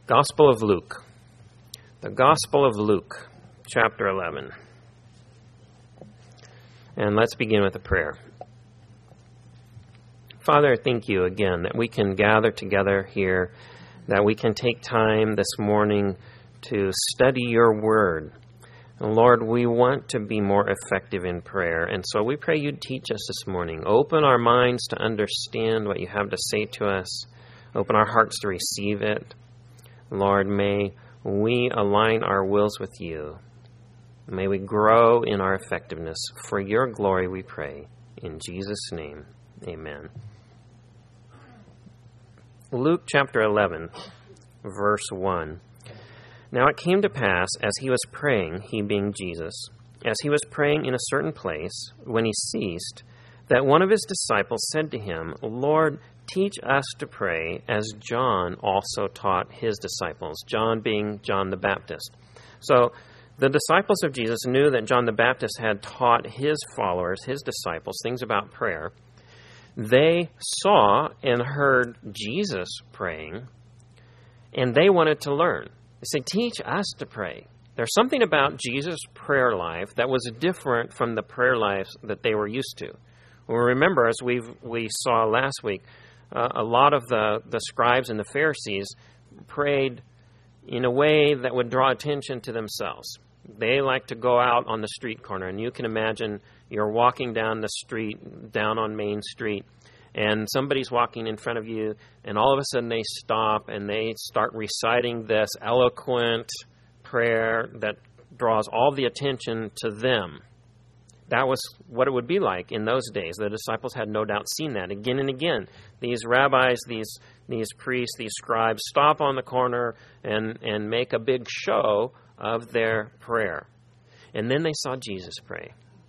Gospel of Luke. The Gospel of Luke, chapter 11. And let's begin with a prayer. Father, thank you again that we can gather together here, that we can take time this morning to study your word. And Lord, we want to be more effective in prayer, and so we pray you'd teach us this morning. Open our minds to understand what you have to say to us. Open our hearts to receive it. Lord, may we align our wills with you. May we grow in our effectiveness. For your glory we pray. In Jesus' name, amen. Luke chapter 11, verse 1. Now it came to pass, as he was praying, he being Jesus, as he was praying in a certain place, when he ceased, that one of his disciples said to him, Lord, teach us to pray, as John also taught his disciples, John being John the Baptist. So the disciples of Jesus knew that John the Baptist had taught his followers, his disciples, things about prayer. They saw and heard Jesus praying, and they wanted to learn. They say, teach us to pray. There's something about Jesus' prayer life that was different from the prayer lives that they were used to. Well, remember, as we saw last week, a lot of the scribes and the Pharisees prayed in a way that would draw attention to themselves. They like to go out on the street corner, and you can imagine you're walking down the street, down on Main Street, and somebody's walking in front of you, and all of a sudden they stop and they start reciting this eloquent prayer that draws all the attention to them. That was what it would be like in those days. The disciples had no doubt seen that again and again. These rabbis, these priests, these scribes stop on the corner and make a big show of their prayer. And then they saw Jesus pray.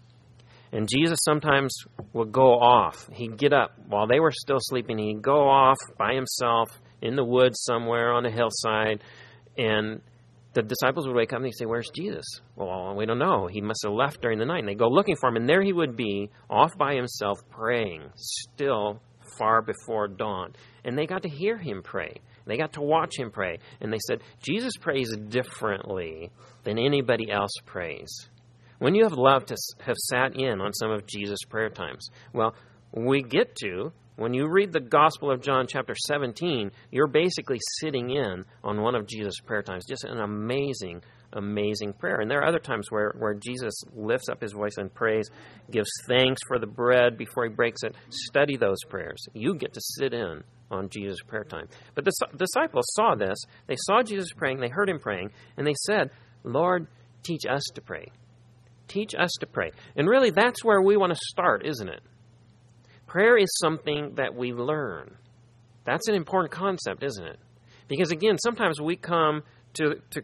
And Jesus sometimes would go off. He'd get up while they were still sleeping. He'd go off by himself in the woods somewhere on a hillside, and the disciples would wake up and they'd say, where's Jesus? Well, we don't know. He must have left during the night. And they go looking for him, and there he would be, off by himself, praying, still far before dawn. And they got to hear him pray. They got to watch him pray. And they said, Jesus prays differently than anybody else prays. When you have loved to have sat in on some of Jesus' prayer times, well, we get to, when you read the Gospel of John chapter 17, you're basically sitting in on one of Jesus' prayer times. Just an amazing, amazing prayer. And there are other times where Jesus lifts up his voice and prays, gives thanks for the bread before he breaks it. Study those prayers. You get to sit in on Jesus' prayer time. But the disciples saw this. They saw Jesus praying. They heard him praying. And they said, Lord, teach us to pray. Teach us to pray. And really, that's where we want to start, isn't it? Prayer is something that we learn. That's an important concept, isn't it? Because again, sometimes we come to the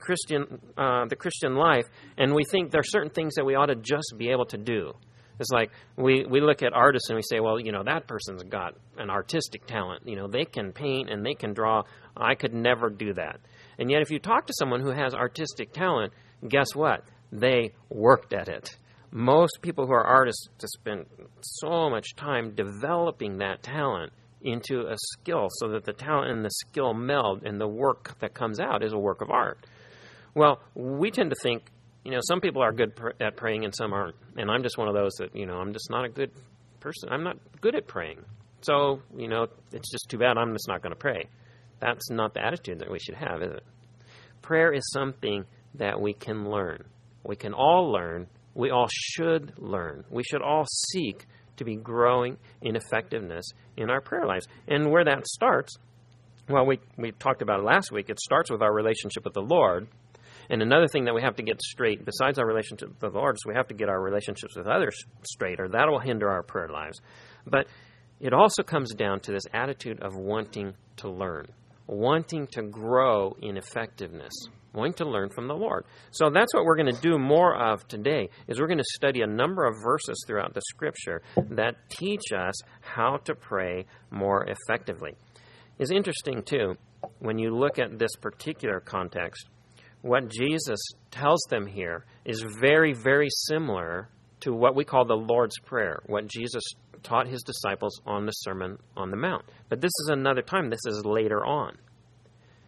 Christian life, and we think there are certain things that we ought to just be able to do. It's like we look at artists and we say, well, that person's got an artistic talent. They can paint and they can draw. I could never do that. And yet if you talk to someone who has artistic talent, guess what? They worked at it. Most people who are artists just spend so much time developing that talent into a skill so that the talent and the skill meld and the work that comes out is a work of art. Well, we tend to think, some people are good at praying and some aren't. And I'm just one of those that, I'm just not a good person. I'm not good at praying. So, it's just too bad. I'm just not going to pray. That's not the attitude that we should have, is it? Prayer is something that we can learn. We can all learn. We all should learn. We should all seek to be growing in effectiveness in our prayer lives. And where that starts, well, we talked about it last week. It starts with our relationship with the Lord. And another thing that we have to get straight, besides our relationship with the Lord, is we have to get our relationships with others straight, or that will hinder our prayer lives. But it also comes down to this attitude of wanting to learn, wanting to grow in effectiveness, wanting to learn from the Lord. So that's what we're going to do more of today, is we're going to study a number of verses throughout the Scripture that teach us how to pray more effectively. It's interesting, too, when you look at this particular context, what Jesus tells them here is very, very similar to what we call the Lord's Prayer, what Jesus taught his disciples on the Sermon on the Mount. But this is another time. This is later on.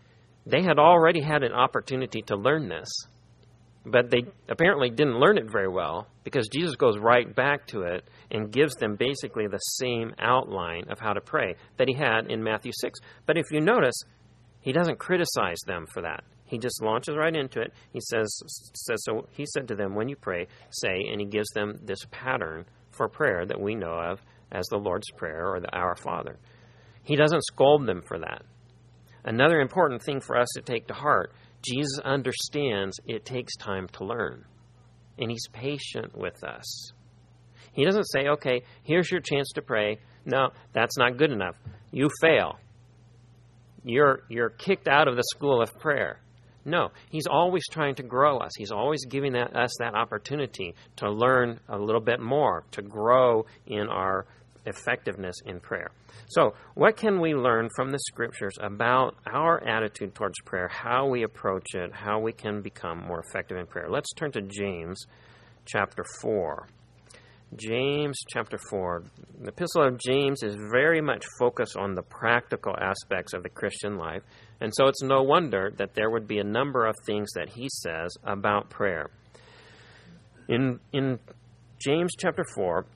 They had already had an opportunity to learn this, but they apparently didn't learn it very well, because Jesus goes right back to it and gives them basically the same outline of how to pray that he had in Matthew 6. But if you notice, he doesn't criticize them for that. He just launches right into it. He says, so he said to them, when you pray, say, and he gives them this pattern for prayer that we know of as the Lord's Prayer or the Our Father. He doesn't scold them for that. Another important thing for us to take to heart, Jesus understands it takes time to learn, and he's patient with us. He doesn't say, okay, here's your chance to pray. No, that's not good enough. You fail. You're kicked out of the school of prayer. No, he's always trying to grow us. He's always giving us that opportunity to learn a little bit more, to grow in our effectiveness in prayer. So, what can we learn from the Scriptures about our attitude towards prayer, how we approach it, how we can become more effective in prayer? Let's turn to James chapter 4. James chapter 4. The Epistle of James is very much focused on the practical aspects of the Christian life, and so it's no wonder that there would be a number of things that he says about prayer. In James chapter 4,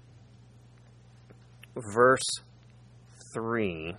verse 3,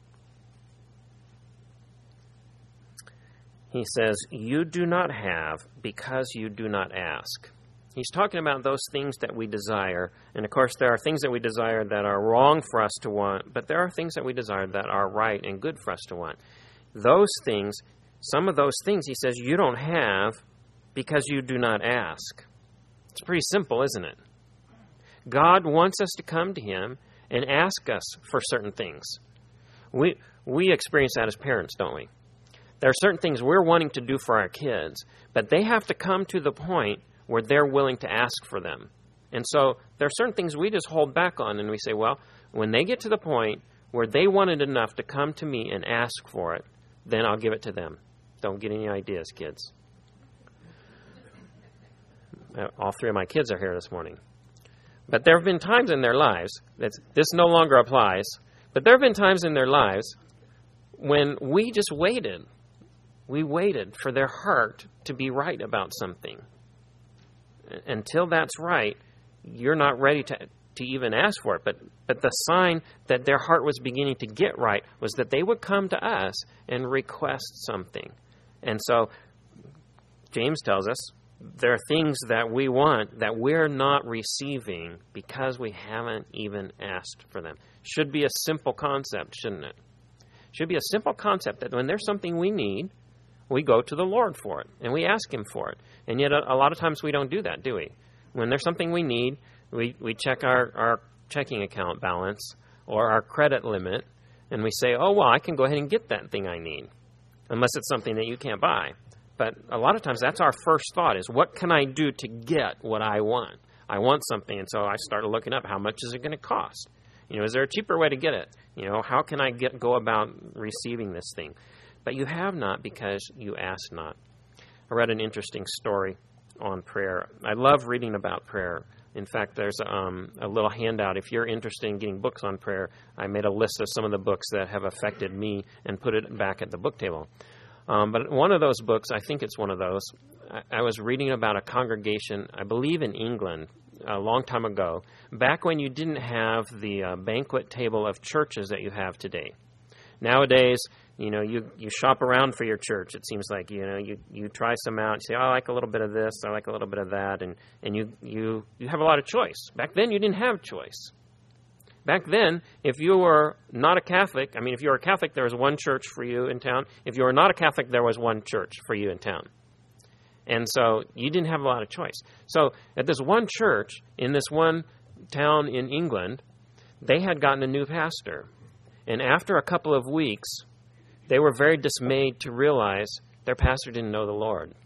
he says, "You do not have because you do not ask." He's talking about those things that we desire. And of course, there are things that we desire that are wrong for us to want, but there are things that we desire that are right and good for us to want. Those things, some of those things, he says, you don't have because you do not ask. It's pretty simple, isn't it? God wants us to come to him and ask us for certain things. We experience that as parents, don't we? There are certain things we're wanting to do for our kids, but they have to come to the point where they're willing to ask for them. And so there are certain things we just hold back on, and we say, well, when they get to the point where they want it enough to come to me and ask for it, then I'll give it to them. Don't get any ideas, kids. All three of my kids are here this morning. But there have been times in their lives, this no longer applies, but there have been times in their lives when we just waited. We waited for their heart to be right about something. Until that's right, you're not ready to even ask for it. But the sign that their heart was beginning to get right was that they would come to us and request something. And so James tells us there are things that we want that we're not receiving because we haven't even asked for them. Should be a simple concept, shouldn't it? Should be a simple concept that when there's something we need, we go to the Lord for it, and we ask him for it. And yet a lot of times we don't do that, do we? When there's something we need, we check our checking account balance or our credit limit, and we say, oh, well, I can go ahead and get that thing I need, unless it's something that you can't buy. But a lot of times that's our first thought is, what can I do to get what I want? I want something, and so I started looking up, how much is it going to cost? Is there a cheaper way to get it? How can I go about receiving this thing? But you have not because you ask not. I read an interesting story on prayer. I love reading about prayer. In fact, there's a little handout. If you're interested in getting books on prayer, I made a list of some of the books that have affected me and put it back at the book table. But one of those books, I think it's one of those, I was reading about a congregation, I believe in England, a long time ago, back when you didn't have the banquet table of churches that you have today. Nowadays, you shop around for your church. It seems like, you try some out. You say, oh, I like a little bit of this. I like a little bit of that. And you have a lot of choice. Back then, you didn't have choice. Back then, if you were not a Catholic, if you were a Catholic, there was one church for you in town. If you were not a Catholic, there was one church for you in town. And so you didn't have a lot of choice. So at this one church, in this one town in England, they had gotten a new pastor. And after a couple of weeks, they were very dismayed to realize their pastor didn't know the Lord.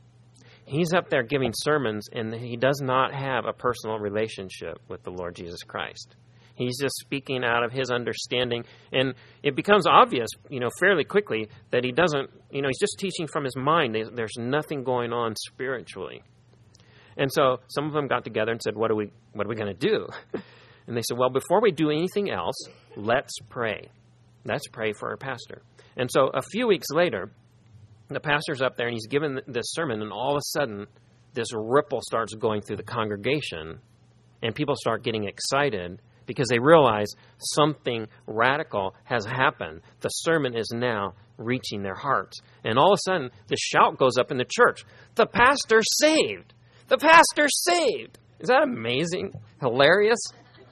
He's up there giving sermons, and he does not have a personal relationship with the Lord Jesus Christ. He's just speaking out of his understanding, and it becomes obvious, fairly quickly that he doesn't, he's just teaching from his mind. There's nothing going on spiritually. And so some of them got together and said, what are we going to do? And they said, well, before we do anything else, let's pray. Let's pray for our pastor. And so a few weeks later, The pastor's up there and he's given this sermon, and all of a sudden this ripple starts going through the congregation, and people start getting excited because they realize something radical has happened. The sermon is now reaching their hearts. And all of a sudden, the shout goes up in the church. The pastor's saved! The pastor's saved! Is that amazing? Hilarious?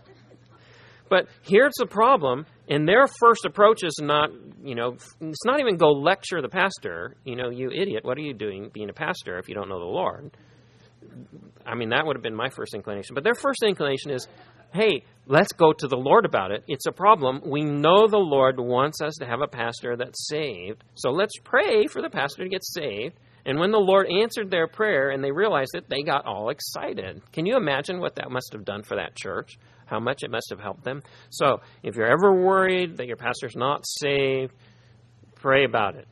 But here's the problem. And their first approach is not, it's not even go lecture the pastor. You idiot, what are you doing being a pastor if you don't know the Lord? I mean, that would have been my first inclination. But their first inclination is, hey, let's go to the Lord about it. It's a problem. We know the Lord wants us to have a pastor that's saved. So let's pray for the pastor to get saved. And when the Lord answered their prayer and they realized it, they got all excited. Can you imagine what that must have done for that church? How much it must have helped them? So if you're ever worried that your pastor's not saved, pray about it.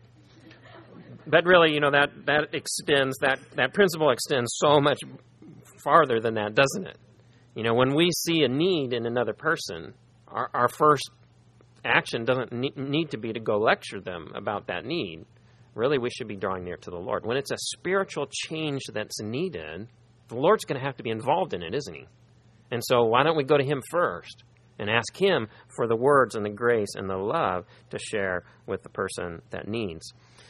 But really, that extends, that principle extends so much farther than that, doesn't it? When we see a need in another person, our first action doesn't need to be to go lecture them about that need. Really, we should be drawing near to the Lord. When it's a spiritual change that's needed, the Lord's going to have to be involved in it, isn't he? And so why don't we go to him first and ask him for the words and the grace and the love to share with the person that needs?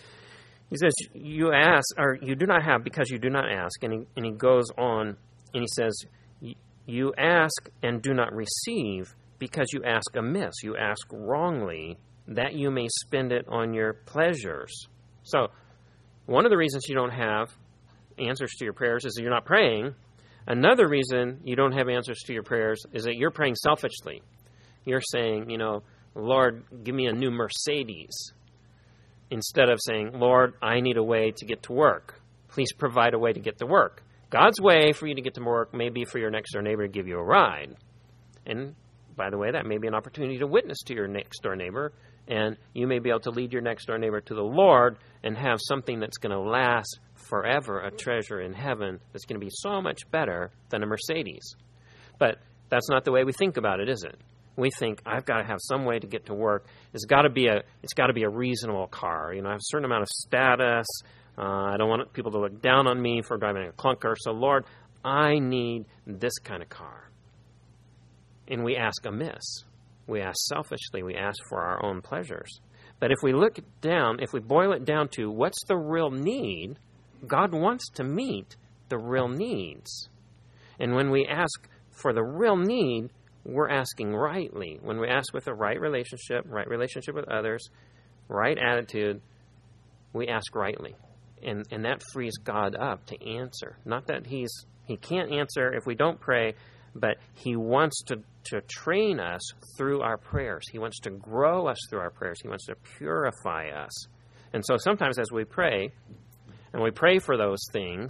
He says, you ask, or you do not have because you do not ask. And he goes on and he says, you ask and do not receive because you ask amiss. You ask wrongly that you may spend it on your pleasures. So one of the reasons you don't have answers to your prayers is that you're not praying. Another reason you don't have answers to your prayers is that you're praying selfishly. You're saying, Lord, give me a new Mercedes. Instead of saying, Lord, I need a way to get to work. Please provide a way to get to work. God's way for you to get to work may be for your next door neighbor to give you a ride. And by the way, that may be an opportunity to witness to your next door neighbor. And you may be able to lead your next door neighbor to the Lord and have something that's going to last forever, a treasure in heaven that's going to be so much better than a Mercedes. But that's not the way we think about it, is it? We think, I've got to have some way to get to work. It's got to be a reasonable car. I have a certain amount of status. I don't want people to look down on me for driving a clunker. So, Lord, I need this kind of car. And we ask amiss. We ask selfishly. We ask for our own pleasures. But if we look down, if we boil it down to what's the real need, God wants to meet the real needs. And when we ask for the real need, we're asking rightly. When we ask with the right relationship with others, right attitude, we ask rightly. And that frees God up to answer. Not that he can't answer if we don't pray, but he wants to train us through our prayers. He wants to grow us through our prayers. He wants to purify us. And so sometimes as we pray, and we pray for those things,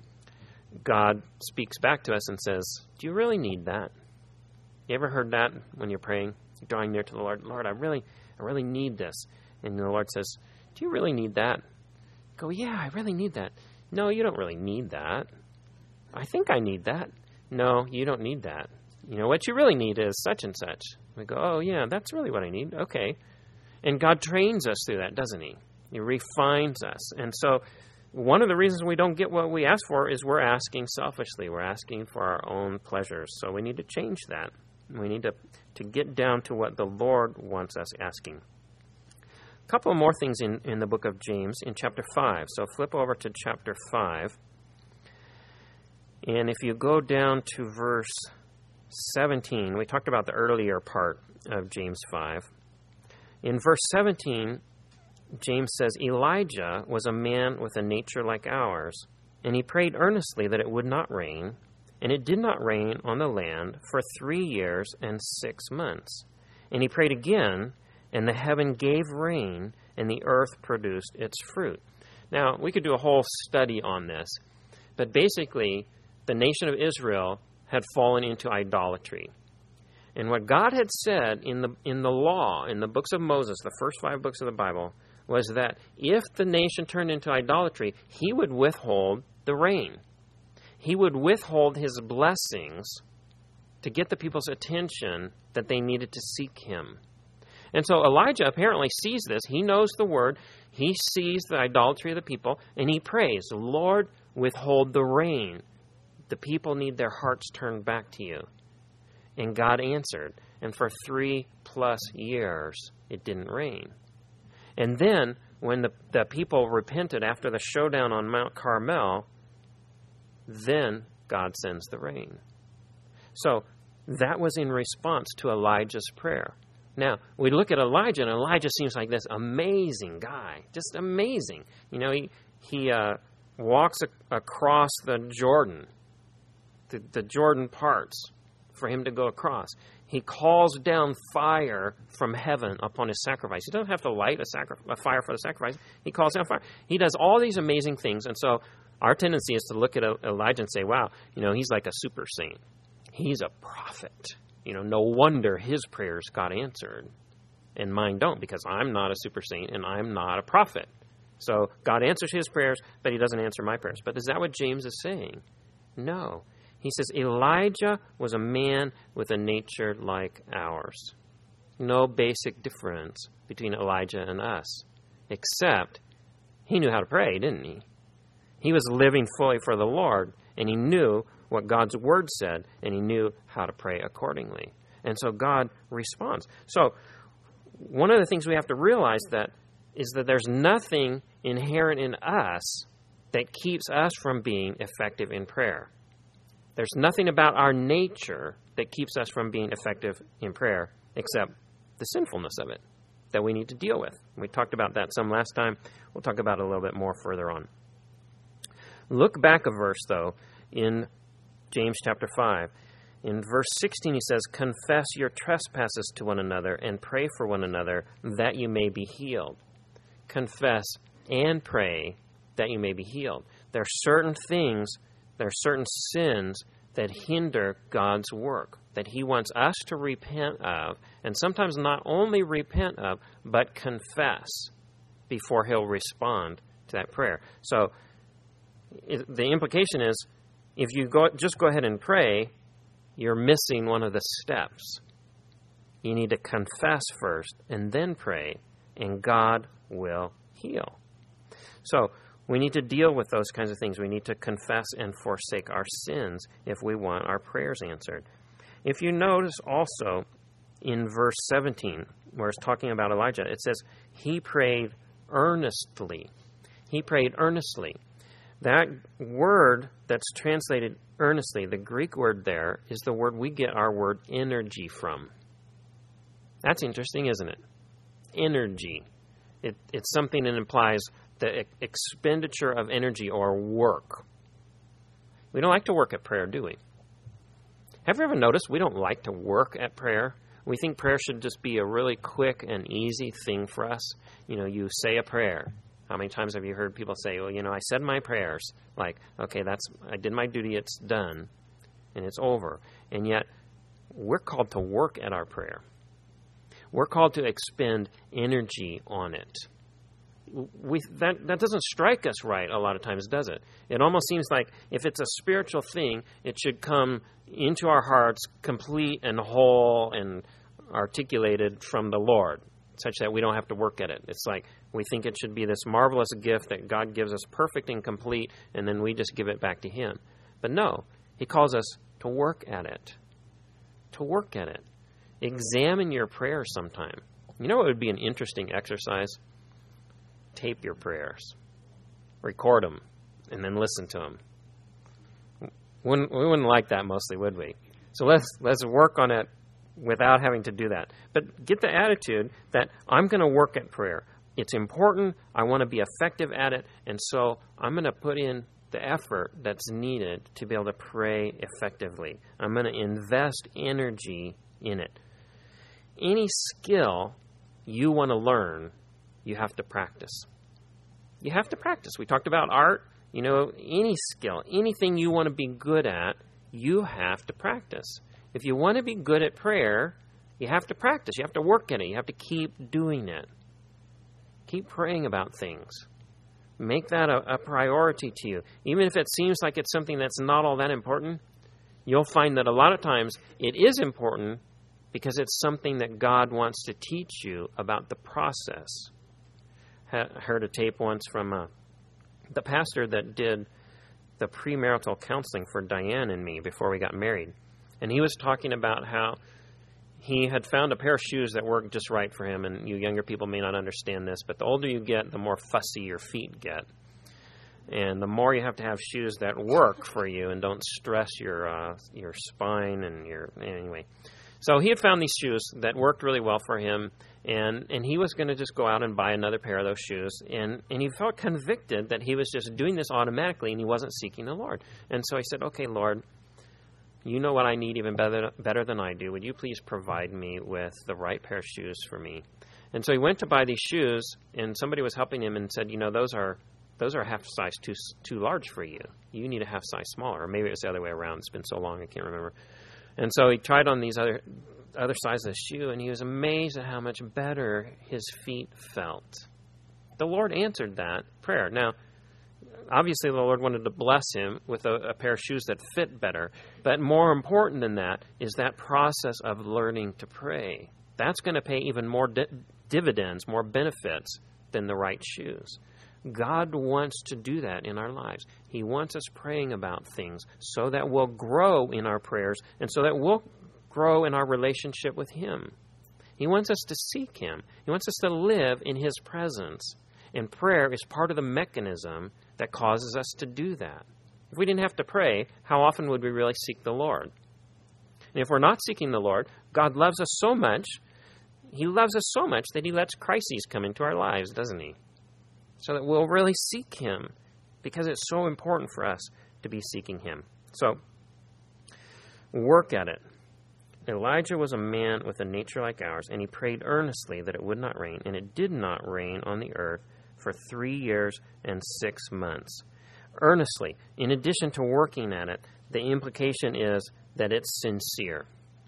God speaks back to us and says, do you really need that? You ever heard that when you're praying, drawing near to the Lord? Lord, I really need this. And the Lord says, do you really need that? Go, yeah, I really need that. No, you don't really need that. I think I need that. No, you don't need that. What you really need is such and such. We go, oh, yeah, that's really what I need. Okay. And God trains us through that, doesn't he? He refines us. And so one of the reasons we don't get what we ask for is we're asking selfishly. We're asking for our own pleasures. So we need to change that. We need to get down to what the Lord wants us asking. A couple of more things in the book of James in chapter 5. So flip over to chapter 5. And if you go down to verse 17, we talked about the earlier part of James 5. In verse 17, James says, Elijah was a man with a nature like ours, and he prayed earnestly that it would not rain, and it did not rain on the land for 3 years and 6 months. And he prayed again, and the heaven gave rain, and the earth produced its fruit. Now, we could do a whole study on this, but basically, the nation of Israel had fallen into idolatry. And what God had said in the law, in the books of Moses, the first 5 books of the Bible, was that if the nation turned into idolatry, he would withhold the rain. He would withhold his blessings to get the people's attention that they needed to seek him. And so Elijah apparently sees this. He knows the word. He sees the idolatry of the people, and he prays, Lord, withhold the rain. The people need their hearts turned back to you. And God answered. And for 3+ years, it didn't rain. And then, when the people repented after the showdown on Mount Carmel, then God sends the rain. So that was in response to Elijah's prayer. Now, we look at Elijah, and Elijah seems like this amazing guy, just amazing. You know, he walks across the Jordan. The Jordan parts for him to go across. He calls down fire from heaven upon his sacrifice. He doesn't have to light a fire for the sacrifice. He calls down fire. He does all these amazing things. And so our tendency is to look at Elijah and say, wow, you know, he's like a super saint. He's a prophet. You know, no wonder his prayers got answered. And mine don't, because I'm not a super saint and I'm not a prophet. So God answers his prayers, but he doesn't answer my prayers. But is that what James is saying? No. He says Elijah was a man with a nature like ours. No basic difference between Elijah and us, except he knew how to pray, didn't he? He was living fully for the Lord, and he knew what God's word said, and he knew how to pray accordingly. And so God responds. So one of the things we have to realize is that there's nothing inherent in us that keeps us from being effective in prayer. There's nothing about our nature that keeps us from being effective in prayer except the sinfulness of it that we need to deal with. We talked about that some last time. We'll talk about it a little bit more further on. Look back a verse, though, in James chapter 5. In verse 16, he says, confess your trespasses to one another and pray for one another that you may be healed. Confess and pray that you may be healed. There are certain things, there are certain sins that hinder God's work, that he wants us to repent of, and sometimes not only repent of, but confess before he'll respond to that prayer. So the implication is, if you just go ahead and pray, you're missing one of the steps. You need to confess first and then pray, and God will heal. So we need to deal with those kinds of things. We need to confess and forsake our sins if we want our prayers answered. If you notice also in verse 17, where it's talking about Elijah, it says, he prayed earnestly. He prayed earnestly. That word that's translated earnestly, the Greek word there, is the word we get our word energy from. That's interesting, isn't it? Energy. It's something that implies the expenditure of energy or work. We don't like to work at prayer, do we? Have you ever noticed we don't like to work at prayer? We think prayer should just be a really quick and easy thing for us. You know, you say a prayer. How many times have you heard people say, well, you know, I said my prayers. Like, okay, I did my duty, it's done, and it's over. And yet, we're called to work at our prayer. We're called to expend energy on it. That doesn't strike us right a lot of times, does it? It almost seems like if it's a spiritual thing, it should come into our hearts complete and whole and articulated from the Lord, such that we don't have to work at it. It's like we think it should be this marvelous gift that God gives us perfect and complete, and then we just give it back to him. But no, he calls us to work at it. To work at it. Examine your prayers sometime. You know what would be an interesting exercise? Tape your prayers. Record them, and then listen to them. We wouldn't like that mostly, would we? So let's work on it without having to do that. But get the attitude that I'm going to work at prayer. It's important. I want to be effective at it. And so I'm going to put in the effort that's needed to be able to pray effectively. I'm going to invest energy in it. Any skill you want to learn, you have to practice. You have to practice. We talked about art. You know, any skill, anything you want to be good at, you have to practice. If you want to be good at prayer, you have to practice. You have to work at it. You have to keep doing it. Keep praying about things. Make that a priority to you. Even if it seems like it's something that's not all that important, you'll find that a lot of times it is important, because it's something that God wants to teach you about the process. I heard a tape once from the pastor that did the premarital counseling for Diane and me before we got married. And he was talking about how he had found a pair of shoes that worked just right for him. And you younger people may not understand this, but the older you get, the more fussy your feet get. And the more you have to have shoes that work for you and don't stress your spine and anyway. So he had found these shoes that worked really well for him, and he was going to just go out and buy another pair of those shoes. And he felt convicted that he was just doing this automatically and he wasn't seeking the Lord. And so he said, okay, Lord, you know what I need even better than I do. Would you please provide me with the right pair of shoes for me? And so he went to buy these shoes, and somebody was helping him and said, those are half size too large for you. You need a half size smaller. Or maybe it was the other way around. It's been so long I can't remember. And so he tried on these other sizes of shoe, and he was amazed at how much better his feet felt. The Lord answered that prayer. Now, obviously the Lord wanted to bless him with a pair of shoes that fit better. But more important than that is that process of learning to pray. That's going to pay even more dividends, more benefits than the right shoes. God wants to do that in our lives. He wants us praying about things so that we'll grow in our prayers and so that we'll grow in our relationship with Him. He wants us to seek Him. He wants us to live in His presence. And prayer is part of the mechanism that causes us to do that. If we didn't have to pray, how often would we really seek the Lord? And if we're not seeking the Lord, God loves us so much, He loves us so much that He lets crises come into our lives, doesn't He? So that we'll really seek Him, because it's so important for us to be seeking Him. So, work at it. Elijah was a man with a nature like ours, and he prayed earnestly that it would not rain, and it did not rain on the earth for 3 years and 6 months. Earnestly, in addition to working at it, the implication is that it's sincere.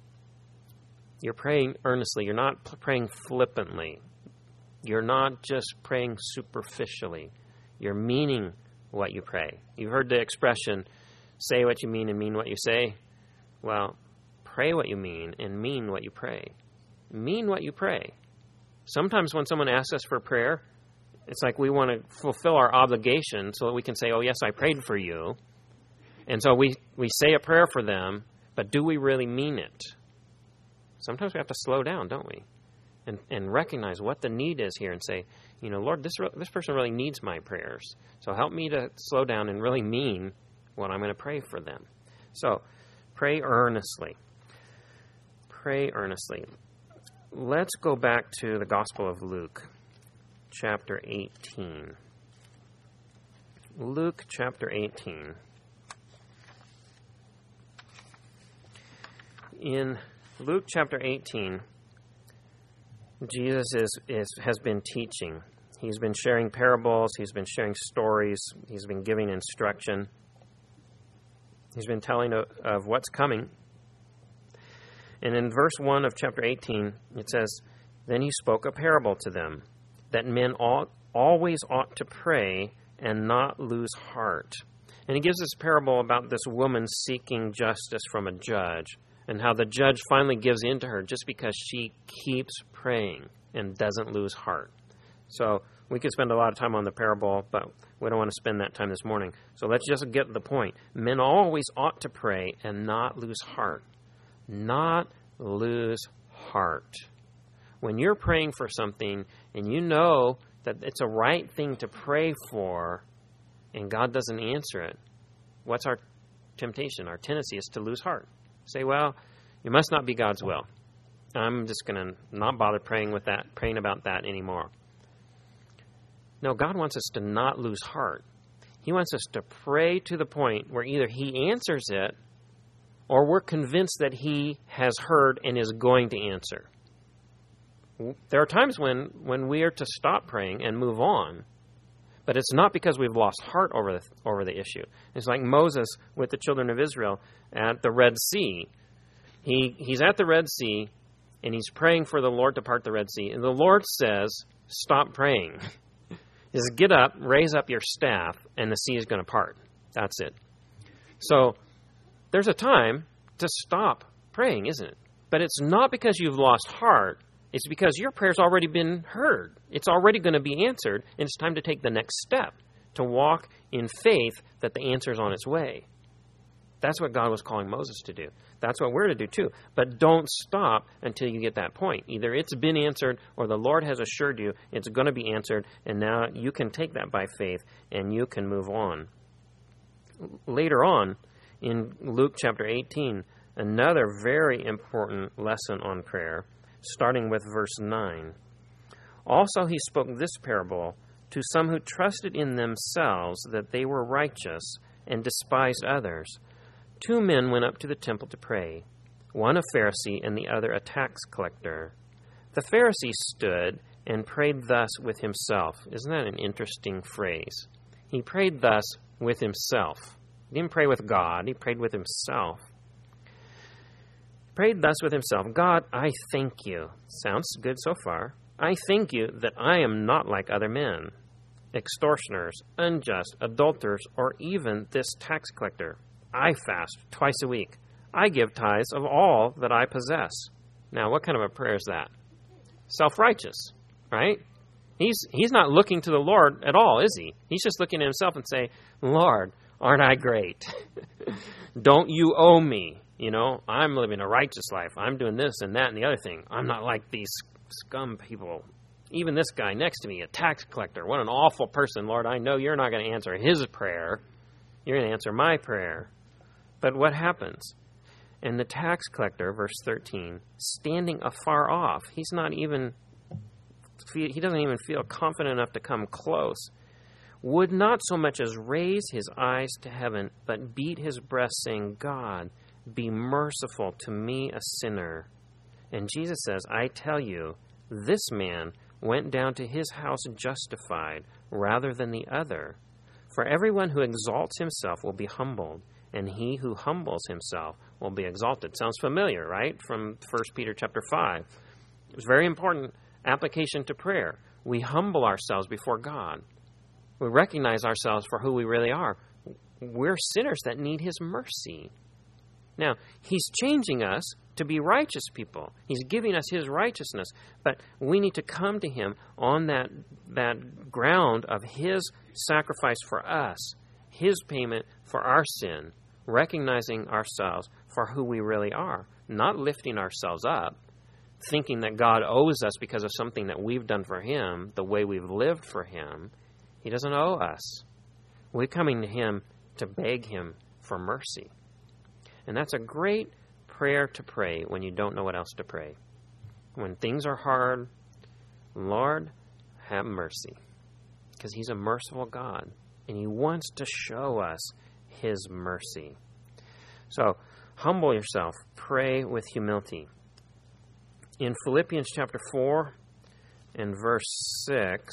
You're praying earnestly. You're not praying flippantly. You're not just praying superficially. You're meaning what you pray. You've heard the expression, say what you mean and mean what you say. Well, pray what you mean and mean what you pray. Mean what you pray. Sometimes when someone asks us for prayer, it's like we want to fulfill our obligation so that we can say, oh, yes, I prayed for you. And so we say a prayer for them, but do we really mean it? Sometimes we have to slow down, don't we? And recognize what the need is here and say, Lord, this person really needs my prayers. So help me to slow down and really mean what I'm going to pray for them. So pray earnestly. Pray earnestly. Let's go back to the Gospel of Luke, chapter 18. Luke, chapter 18. In Luke, chapter 18, Jesus has been teaching. He's been sharing parables. He's been sharing stories. He's been giving instruction. He's been telling of what's coming. And in verse 1 of chapter 18, it says, Then he spoke a parable to them, that men always ought to pray and not lose heart. And he gives this parable about this woman seeking justice from a judge, and how the judge finally gives in to her just because she keeps praying and doesn't lose heart. So we could spend a lot of time on the parable, but we don't want to spend that time this morning. So let's just get to the point. Men always ought to pray and not lose heart. Not lose heart. When you're praying for something and you know that it's a right thing to pray for and God doesn't answer it, what's our temptation? Our tendency is to lose heart. Say, well, it must not be God's will. I'm just going to not bother praying about that anymore. No, God wants us to not lose heart. He wants us to pray to the point where either He answers it or we're convinced that He has heard and is going to answer. There are times when we are to stop praying and move on, but it's not because we've lost heart over the issue. It's like Moses with the children of Israel at the Red Sea. He's at the Red Sea, and he's praying for the Lord to part the Red Sea. And the Lord says, stop praying. Just get up, raise up your staff, and the sea is going to part. That's it. So there's a time to stop praying, isn't it? But it's not because you've lost heart. It's because your prayer's already been heard. It's already going to be answered, and it's time to take the next step, to walk in faith that the answer's on its way. That's what God was calling Moses to do. That's what we're to do too. But don't stop until you get that point. Either it's been answered or the Lord has assured you it's going to be answered, and now you can take that by faith and you can move on. Later on, in Luke chapter 18, another very important lesson on prayer, starting with verse 9. Also he spoke this parable to some who trusted in themselves that they were righteous and despised others. 2 men went up to the temple to pray, one a Pharisee and the other a tax collector. The Pharisee stood and prayed thus with himself. Isn't that an interesting phrase? He prayed thus with himself. He didn't pray with God, he prayed with himself. Prayed thus with himself, God, I thank you. Sounds good so far. I thank you that I am not like other men, extortioners, unjust, adulterers, or even this tax collector. I fast twice a week. I give tithes of all that I possess. Now, what kind of a prayer is that? Self-righteous, right? He's not looking to the Lord at all, is he? He's just looking at himself and saying, Lord, aren't I great? Don't you owe me? You know, I'm living a righteous life. I'm doing this and that and the other thing. I'm not like these scum people. Even this guy next to me, a tax collector. What an awful person. Lord, I know you're not going to answer his prayer. You're going to answer my prayer. But what happens? And the tax collector, verse 13, standing afar off, he doesn't even feel confident enough to come close, would not so much as raise his eyes to heaven, but beat his breast, saying, God, be merciful to me, a sinner. And Jesus says, I tell you, this man went down to his house justified rather than the other. For everyone who exalts himself will be humbled, and he who humbles himself will be exalted. Sounds familiar, right? From 1 Peter chapter 5. It's very important application to prayer. We humble ourselves before God. We recognize ourselves for who we really are. We're sinners that need his mercy. Now, he's changing us to be righteous people. He's giving us his righteousness. But we need to come to him on that ground of his sacrifice for us, his payment for our sin, recognizing ourselves for who we really are, not lifting ourselves up, thinking that God owes us because of something that we've done for him, the way we've lived for him. He doesn't owe us. We're coming to him to beg him for mercy. And that's a great prayer to pray when you don't know what else to pray. When things are hard, Lord, have mercy. Because he's a merciful God, and he wants to show us his mercy. So, humble yourself. Pray with humility. In Philippians chapter 4 and verse 6,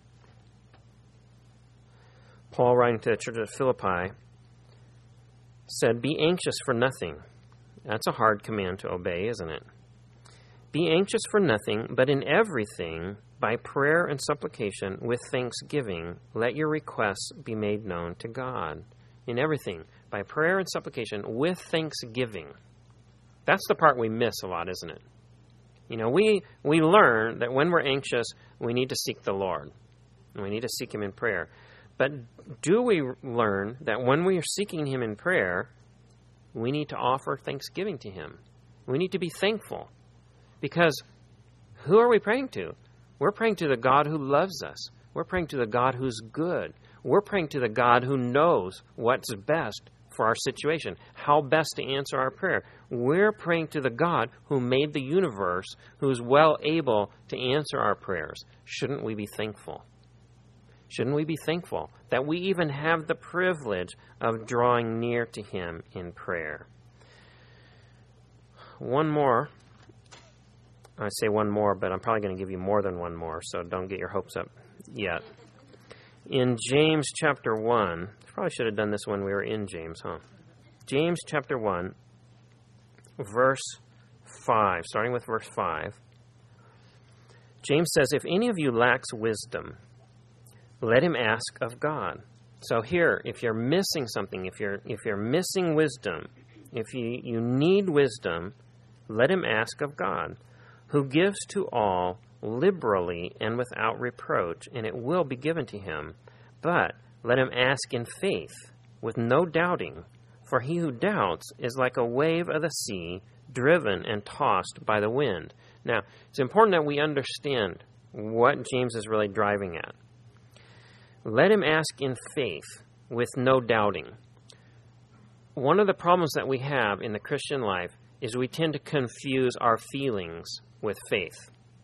Paul, writing to the church of Philippi, said, be anxious for nothing. That's a hard command to obey, isn't it? Be anxious for nothing, but in everything, by prayer and supplication, with thanksgiving, let your requests be made known to God. In everything, by prayer and supplication, with thanksgiving. That's the part we miss a lot, isn't it? You know, we learn that when we're anxious, we need to seek the Lord. And we need to seek him in prayer. But do we learn that when we are seeking him in prayer, we need to offer thanksgiving to him? We need to be thankful. Because who are we praying to? We're praying to the God who loves us. We're praying to the God who's good. We're praying to the God who knows what's best for our situation, how best to answer our prayer. We're praying to the God who made the universe, who's well able to answer our prayers. Shouldn't we be thankful? Shouldn't we be thankful that we even have the privilege of drawing near to him in prayer? One more. I say one more, but I'm probably going to give you more than one more, so don't get your hopes up yet. In James chapter 1, probably should have done this when we were in James, huh? James chapter 1, verse 5, starting with verse 5. James says, if any of you lacks wisdom, let him ask of God. So here, if you're missing something, if you're missing wisdom, if you need wisdom, let him ask of God, who gives to all liberally and without reproach, and it will be given to him. But let him ask in faith, with no doubting. For he who doubts is like a wave of the sea, driven and tossed by the wind. Now, it's important that we understand what James is really driving at. Let him ask in faith, with no doubting. One of the problems that we have in the Christian life is we tend to confuse our feelings with faith.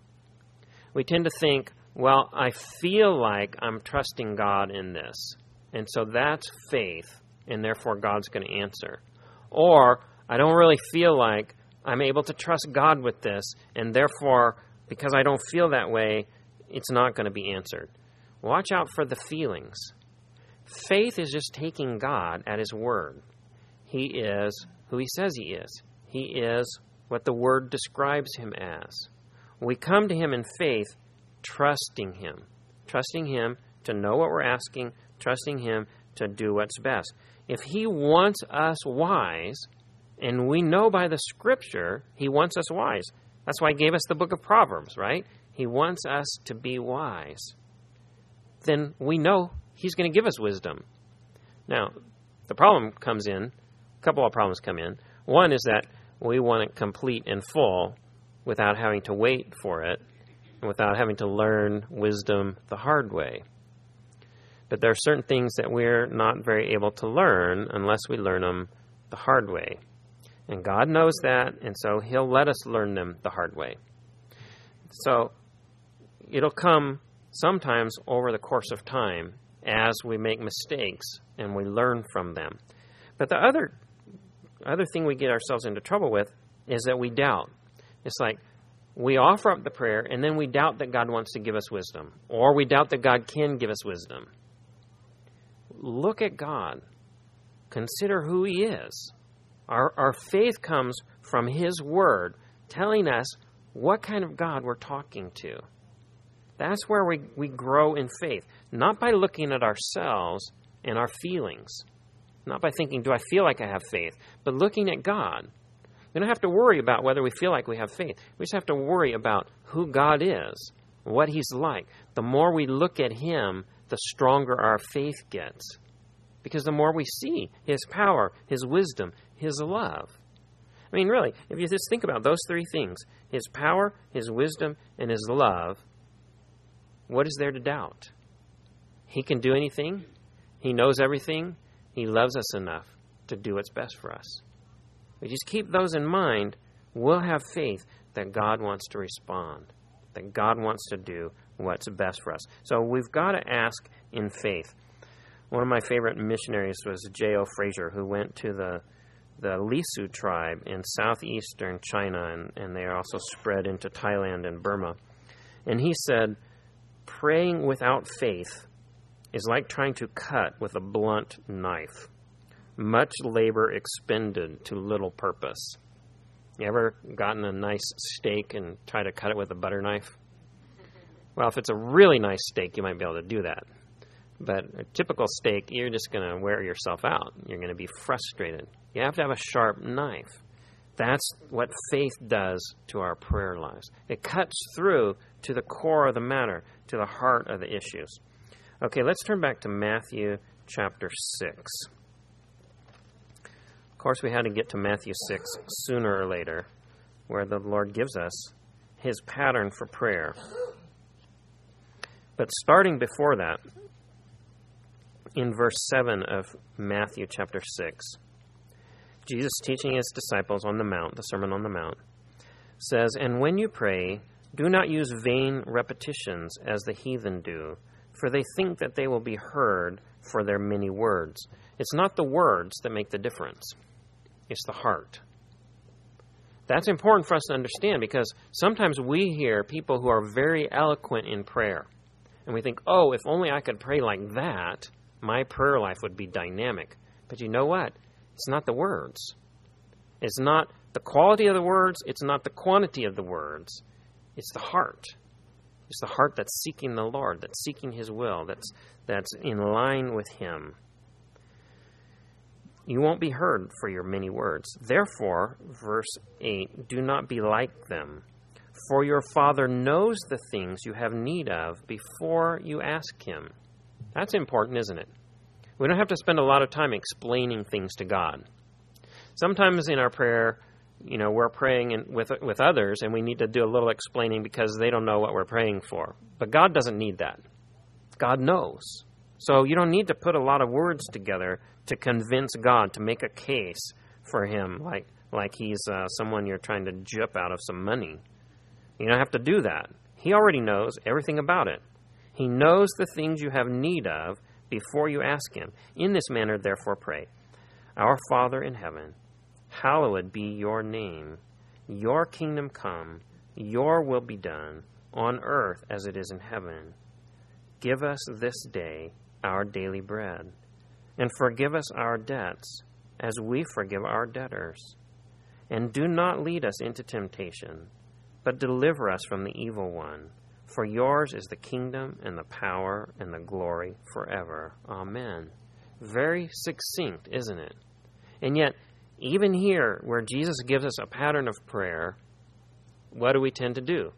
We tend to think, well, I feel like I'm trusting God in this, and so that's faith, and therefore God's going to answer. Or, I don't really feel like I'm able to trust God with this, and therefore, because I don't feel that way, it's not going to be answered. Watch out for the feelings. Faith is just taking God at his word. He is who he says he is. He is what the word describes him as. We come to him in faith, trusting him to know what we're asking, trusting him to do what's best. If he wants us wise, and we know by the Scripture he wants us wise. That's why he gave us the book of Proverbs, right? He wants us to be wise. Then we know he's going to give us wisdom. Now, the problem comes in, a couple of problems come in. One is that we want it complete and full without having to wait for it, and without having to learn wisdom the hard way. But there are certain things that we're not very able to learn unless we learn them the hard way. And God knows that, and so he'll let us learn them the hard way. So it'll come sometimes over the course of time as we make mistakes and we learn from them. But the other thing we get ourselves into trouble with is that we doubt. It's like we offer up the prayer and then we doubt that God wants to give us wisdom, or we doubt that God can give us wisdom. Look at God. Consider who he is. Our faith comes from his word telling us what kind of God we're talking to. That's where we grow in faith, not by looking at ourselves and our feelings, not by thinking, do I feel like I have faith, but looking at God. We don't have to worry about whether we feel like we have faith. We just have to worry about who God is, what he's like. The more we look at him, the stronger our faith gets. Because the more we see his power, his wisdom, his love. I mean, really, if you just think about those three things, his power, his wisdom, and his love, what is there to doubt? He can do anything. He knows everything. He loves us enough to do what's best for us. We just keep those in mind, we'll have faith that God wants to respond, that God wants to do what's best for us. So we've got to ask in faith. One of my favorite missionaries was J.O. Fraser, who went to the Lisu tribe in southeastern China, and they are also spread into Thailand and Burma. And he said, praying without faith is like trying to cut with a blunt knife. Much labor expended to little purpose. You ever gotten a nice steak and try to cut it with a butter knife? Well, if it's a really nice steak, you might be able to do that. But a typical steak, you're just going to wear yourself out. You're going to be frustrated. You have to have a sharp knife. That's what faith does to our prayer lives. It cuts through to the core of the matter, to the heart of the issues. Okay, let's turn back to Matthew chapter 6. Of course, we had to get to Matthew 6 sooner or later, where the Lord gives us his pattern for prayer. But starting before that, in verse 7 of Matthew chapter 6, Jesus teaching his disciples on the Mount, the Sermon on the Mount, says, "And when you pray, do not use vain repetitions as the heathen do, for they think that they will be heard for their many words." It's not the words that make the difference. It's the heart. That's important for us to understand, because sometimes we hear people who are very eloquent in prayer, and we think, oh, if only I could pray like that, my prayer life would be dynamic. But you know what? It's not the words. It's not the quality of the words. It's not the quantity of the words. It's the heart. It's the heart that's seeking the Lord, that's seeking his will, that's in line with him. You won't be heard for your many words. Therefore, verse 8, do not be like them. For your Father knows the things you have need of before you ask Him. That's important, isn't it? We don't have to spend a lot of time explaining things to God. Sometimes in our prayer, we're praying with others, and we need to do a little explaining because they don't know what we're praying for. But God doesn't need that. God knows. So you don't need to put a lot of words together to convince God, to make a case for Him, like He's someone you're trying to gyp out of some money. You don't have to do that. He already knows everything about it. He knows the things you have need of before you ask Him. In this manner, therefore, pray. Our Father in heaven, hallowed be your name. Your kingdom come, your will be done, on earth as it is in heaven. Give us this day our daily bread, and forgive us our debts, as we forgive our debtors. And do not lead us into temptation, but deliver us from the evil one. For yours is the kingdom and the power and the glory forever. Amen. Very succinct, isn't it? And yet, even here, where Jesus gives us a pattern of prayer, what do we tend to do?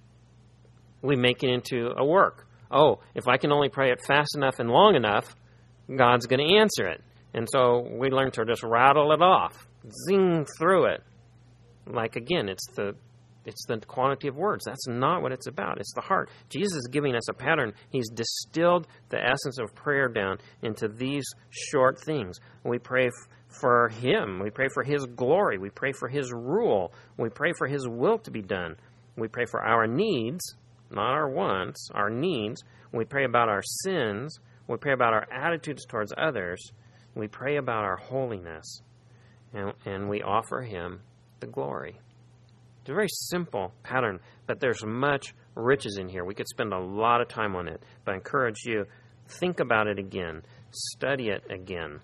We make it into a work. Oh, if I can only pray it fast enough and long enough, God's going to answer it. And so we learn to just rattle it off, zing through it. Like, again, it's the quantity of words. That's not what it's about. It's the heart. Jesus is giving us a pattern. He's distilled the essence of prayer down into these short things. We pray for Him. We pray for His glory. We pray for His rule. We pray for His will to be done. We pray for our needs, not our wants, our needs. We pray about our sins. We pray about our attitudes towards others. We pray about our holiness. And we offer Him the glory. It's a very simple pattern, but there's much riches in here. We could spend a lot of time on it, but I encourage you, think about it again. Study it again.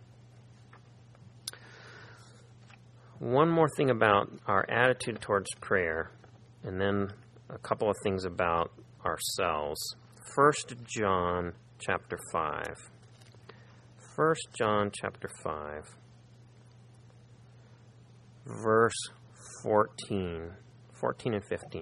One more thing about our attitude towards prayer, and then a couple of things about ourselves. 1 John chapter 5. 1 John chapter 5, verse 14 and 15.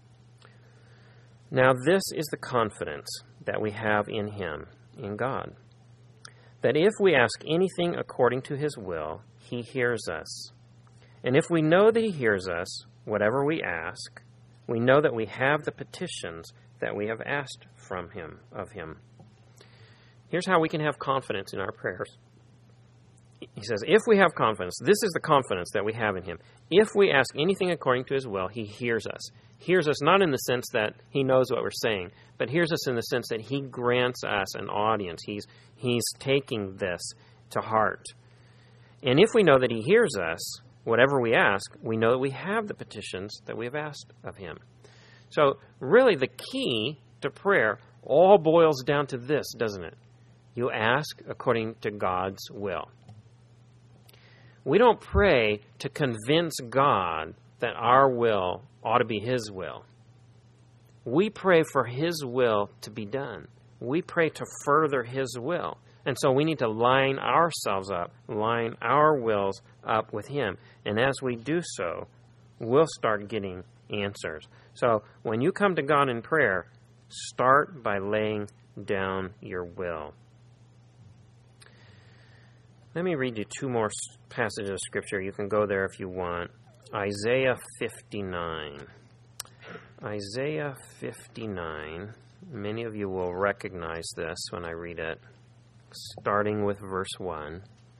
Now this is the confidence that we have in Him, in God, that if we ask anything according to His will, He hears us. And if we know that He hears us, whatever we ask, we know that we have the petitions that we have asked of Him. Here's how we can have confidence in our prayers. He says, if we have confidence, this is the confidence that we have in Him. If we ask anything according to His will, He hears us. Hears us not in the sense that He knows what we're saying, but hears us in the sense that He grants us an audience. He's taking this to heart. And if we know that He hears us, whatever we ask, we know that we have the petitions that we have asked of Him. So really the key to prayer all boils down to this, doesn't it? You ask according to God's will. We don't pray to convince God that our will ought to be His will. We pray for His will to be done. We pray to further His will. And so we need to line ourselves up, line our wills up with Him. And as we do so, we'll start getting answers. So when you come to God in prayer, start by laying down your will. Let me read you two more passages of Scripture. You can go there if you want. Isaiah 59. Isaiah 59. Many of you will recognize this when I read it, starting with verse 1.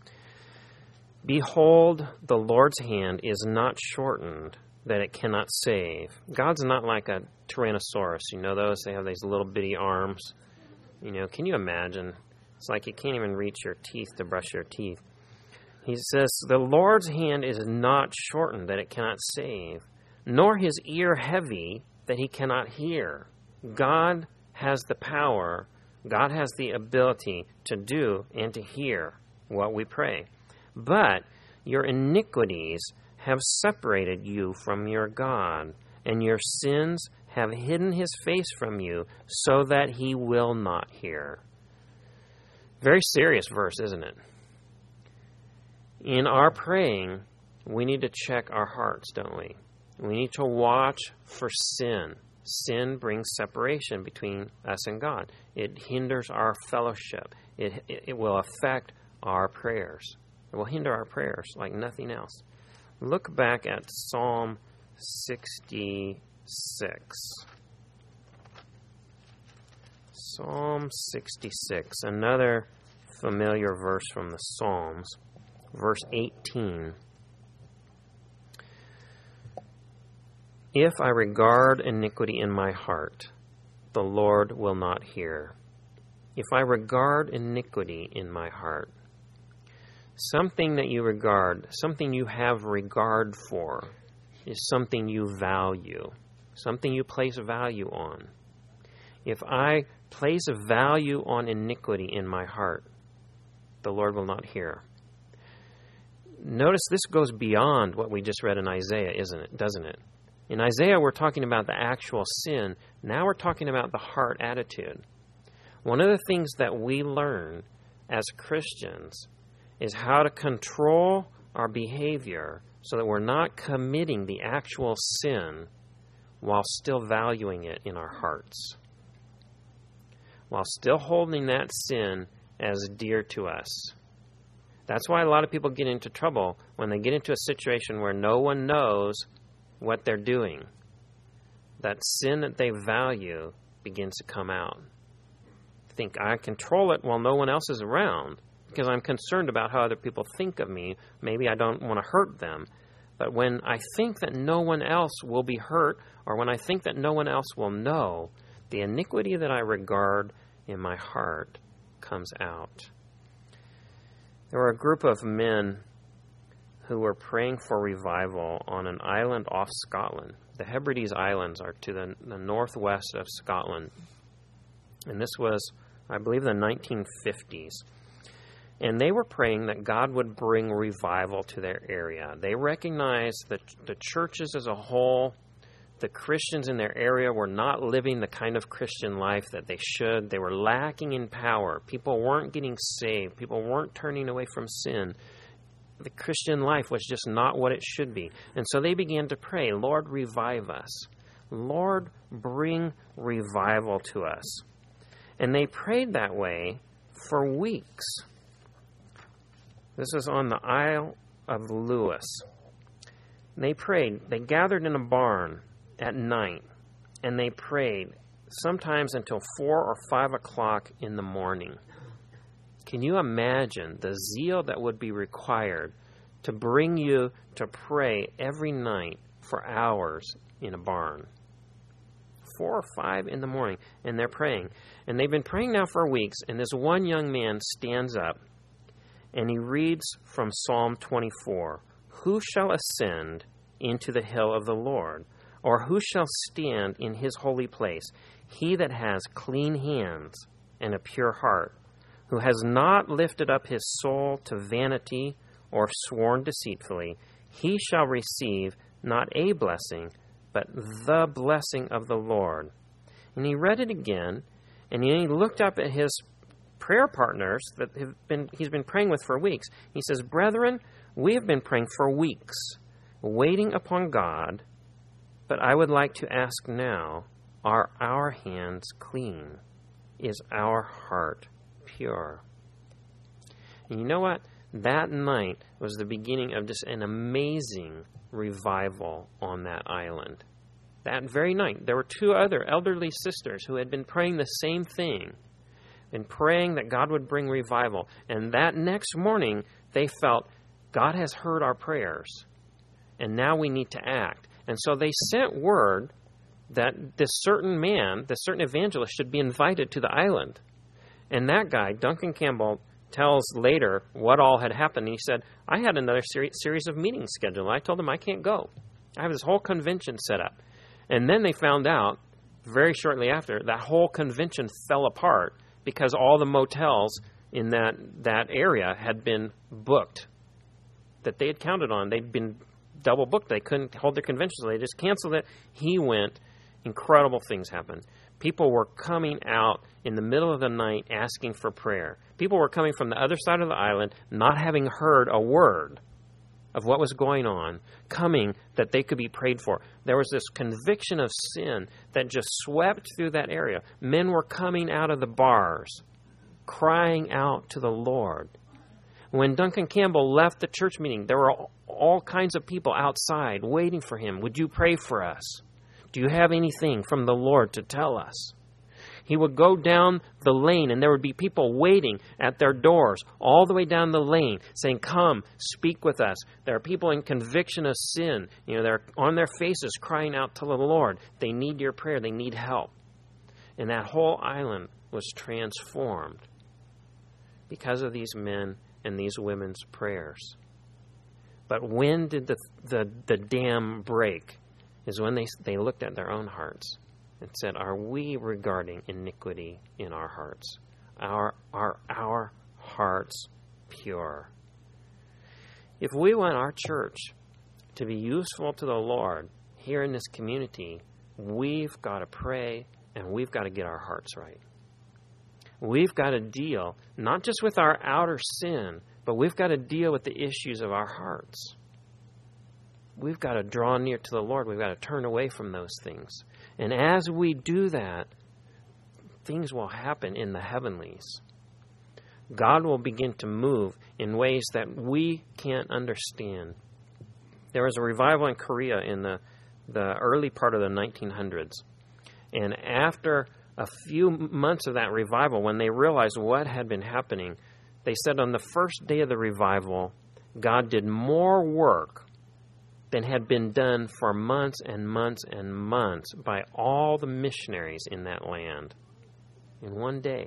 Behold, the Lord's hand is not shortened, that it cannot save. God's not like a Tyrannosaurus. You know those? They have these little bitty arms. Can you imagine? It's like you can't even reach your teeth to brush your teeth. He says, the Lord's hand is not shortened, that it cannot save, nor His ear heavy, that He cannot hear. God has the power, God has the ability to do and to hear what we pray. But your iniquities have separated you from your God, and your sins have hidden His face from you, so that He will not hear. Very serious verse, isn't it? In our praying, we need to check our hearts, don't we? We need to watch for sin. Sin brings separation between us and God. It hinders our fellowship. It will affect our prayers. It will hinder our prayers like nothing else. Look back at Psalm 66. Psalm 66, another familiar verse from the Psalms. Verse 18. If I regard iniquity in my heart, the Lord will not hear. If I regard iniquity in my heart, something that you regard, something you have regard for, is something you value, something you place value on. If I place a value on iniquity in my heart, the Lord will not hear. Notice this goes beyond what we just read in Isaiah, doesn't it? In Isaiah, we're talking about the actual sin. Now we're talking about the heart attitude. One of the things that we learn as Christians is how to control our behavior so that we're not committing the actual sin while still valuing it in our hearts, while still holding that sin as dear to us. That's why a lot of people get into trouble when they get into a situation where no one knows what they're doing. That sin that they value begins to come out. I think I control it while no one else is around because I'm concerned about how other people think of me. Maybe I don't want to hurt them. But when I think that no one else will be hurt, or when I think that no one else will know, the iniquity that I regard in my heart comes out. There were a group of men who were praying for revival on an island off Scotland. The Hebrides Islands are to the northwest of Scotland. And this was, I believe, the 1950s. And they were praying that God would bring revival to their area. They recognized that the churches as a whole, the Christians in their area were not living the kind of Christian life that they should. They were lacking in power. People weren't getting saved. People weren't turning away from sin. The Christian life was just not what it should be. And so they began to pray, Lord, revive us. Lord, bring revival to us. And they prayed that way for weeks. This is on the Isle of Lewis. They prayed. They gathered in a barn at night, and they prayed sometimes until 4 or 5 o'clock in the morning. Can you imagine the zeal that would be required to bring you to pray every night for hours in a barn? 4 or 5 in the morning, and they're praying. And they've been praying now for weeks, and this one young man stands up, and he reads from Psalm 24, Who shall ascend into the hill of the Lord? Or who shall stand in his holy place? He that has clean hands and a pure heart, who has not lifted up his soul to vanity or sworn deceitfully, he shall receive not a blessing, but the blessing of the Lord. And he read it again, and he looked up at his prayer partners that he's been praying with for weeks. He says, Brethren, we have been praying for weeks, waiting upon God, but I would like to ask now, are our hands clean? Is our heart pure? And you know what? That night was the beginning of just an amazing revival on that island. That very night, there were 2 other elderly sisters who had been praying the same thing, and praying that God would bring revival. And that next morning, they felt, God has heard our prayers, and now we need to act. And so they sent word that this certain man, this certain evangelist, should be invited to the island. And that guy, Duncan Campbell, tells later what all had happened. He said, I had another series of meetings scheduled. I told them I can't go. I have this whole convention set up. And then they found out, very shortly after, that whole convention fell apart because all the motels in that area had been booked that they had counted on. They'd been double booked. They couldn't hold their convention, so they just canceled it. He went. Incredible things happened. People were coming out in the middle of the night asking for prayer. People were coming from the other side of the island, not having heard a word of what was going on, coming that they could be prayed for. There was this conviction of sin that just swept through that area. Men were coming out of the bars, crying out to the Lord. When Duncan Campbell left the church meeting, there were all kinds of people outside waiting for him. Would you pray for us? Do you have anything from the Lord to tell us? He would go down the lane, and there would be people waiting at their doors all the way down the lane saying, come, speak with us. There are people in conviction of sin. They're on their faces crying out to the Lord. They need your prayer. They need help. And that whole island was transformed because of these men and these women's prayers. But when did the dam break? Is when they looked at their own hearts and said, are we regarding iniquity in our hearts? Are our hearts pure? If we want our church to be useful to the Lord here in this community, we've got to pray and we've got to get our hearts right. We've got to deal not just with our outer sin, but we've got to deal with the issues of our hearts. We've got to draw near to the Lord. We've got to turn away from those things. And as we do that, things will happen in the heavenlies. God will begin to move in ways that we can't understand. There was a revival in Korea in the early part of the 1900s. And after a few months of that revival, when they realized what had been happening, they said on the first day of the revival, God did more work than had been done for months and months and months by all the missionaries in that land in one day.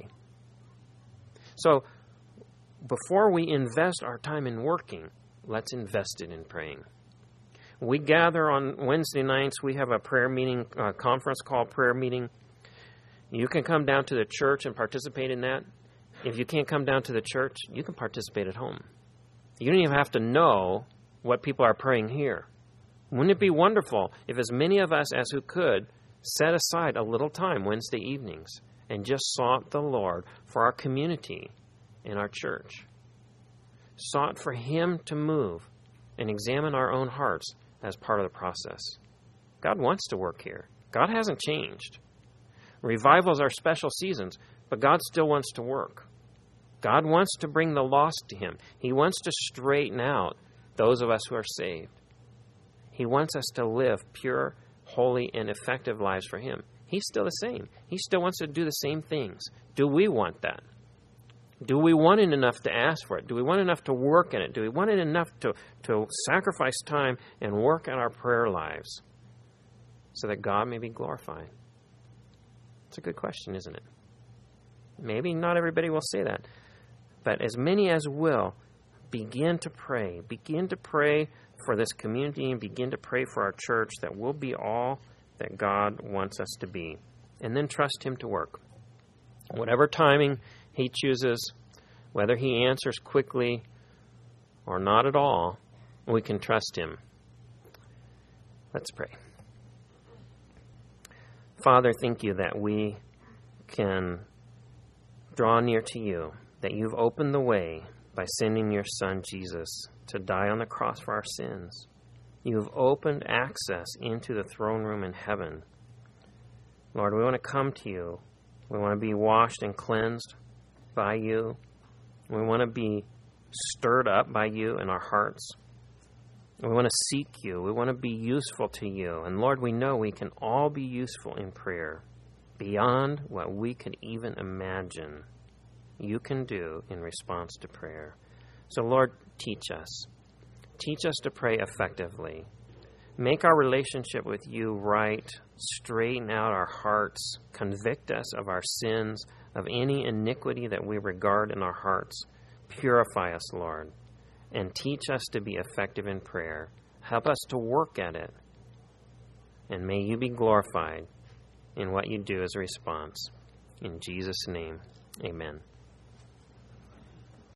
So before we invest our time in working, let's invest it in praying. We gather on Wednesday nights. We have a prayer meeting, a conference called Prayer Meeting. You can come down to the church and participate in that. If you can't come down to the church, you can participate at home. You don't even have to know what people are praying here. Wouldn't it be wonderful if as many of us as who could set aside a little time Wednesday evenings and just sought the Lord for our community and our church? Sought for Him to move and examine our own hearts as part of the process. God wants to work here. God hasn't changed. Revivals are special seasons, but God still wants to work. God wants to bring the lost to Him. He wants to straighten out those of us who are saved. He wants us to live pure, holy, and effective lives for Him. He's still the same. He still wants to do the same things. Do we want that? Do we want it enough to ask for it? Do we want enough to work in it? Do we want it enough to sacrifice time and work at our prayer lives so that God may be glorified? It's a good question, isn't it? Maybe not everybody will say that, but as many as will, begin to pray. Begin to pray for this community and begin to pray for our church that we'll be all that God wants us to be. And then trust Him to work. Whatever timing He chooses, whether He answers quickly or not at all, we can trust Him. Let's pray. Father, thank You that we can draw near to You, that You've opened the way by sending Your Son, Jesus, to die on the cross for our sins. You've opened access into the throne room in heaven. Lord, we want to come to You. We want to be washed and cleansed by You. We want to be stirred up by You in our hearts. We want to seek You. We want to be useful to You. And Lord, we know we can all be useful in prayer beyond what we could even imagine You can do in response to prayer. So Lord, teach us. Teach us to pray effectively. Make our relationship with You right. Straighten out our hearts. Convict us of our sins, of any iniquity that we regard in our hearts. Purify us, Lord, and teach us to be effective in prayer. Help us to work at it. And may You be glorified in what You do as a response. In Jesus' name, amen.